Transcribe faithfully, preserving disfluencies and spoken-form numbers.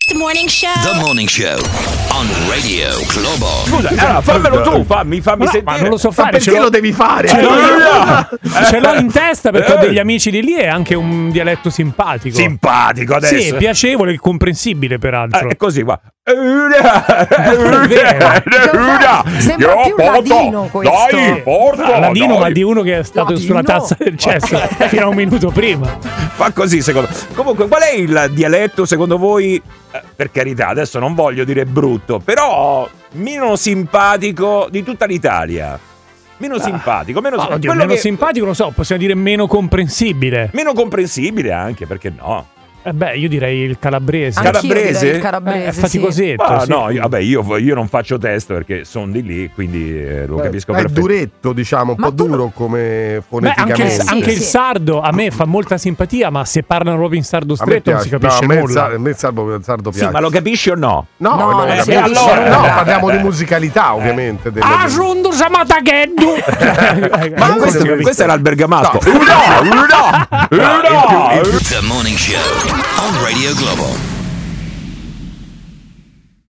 best morning show. The Morning Show on Radio Globo. Scusa, allora, fammelo tu, fammi, fammi no, sentire. Ma non lo so Ma fare. perché ce l'ho, lo devi fare? ce l'ho, ce l'ho in testa perché ho degli amici di lì e anche un dialetto simpatico. Simpatico adesso. Sì, piacevole e comprensibile peraltro. Eh, è così, va. Sembra più ladino questo. Dai, porta, Ah, ladino, dai. ma di uno che è stato Ladino? sulla tazza del cesso fino a un minuto prima. Fa così secondo. Comunque, qual è il dialetto secondo voi? Eh, per carità, adesso non voglio dire brutto, però meno simpatico di tutta l'Italia. Meno Ah. simpatico, meno, Ah, sim- oddio, quello meno che- simpatico, non so, possiamo dire meno comprensibile. meno comprensibile anche, perché no? Eh beh, io direi il calabrese. Anch'io Calabrese? direi il Eh, calabrese, è sì. faticosetto. Ah, sì. no, io, vabbè, io, io non faccio test perché sono di lì, quindi eh, lo capisco È perfettamente. duretto, diciamo, un Ma po' tu- duro come Beh, foneticamente. anche, il, Sì, anche sì. il sardo a me fa molta simpatia, ma se parlano proprio in sardo A me stretto non piace. si capisce no, a me il nulla. sar- a me il sardo, il sardo Sì, piace. ma lo capisci o no? No, No, non non lo si capisco. capisce. No, Allora- parliamo di musicalità, ovviamente. delle- Ah, giunto Samatagheddu! Ma Non questo, si capisce. questo era il bergamasco. No. Ura, ura, ura. The Morning Show on Radio Globo.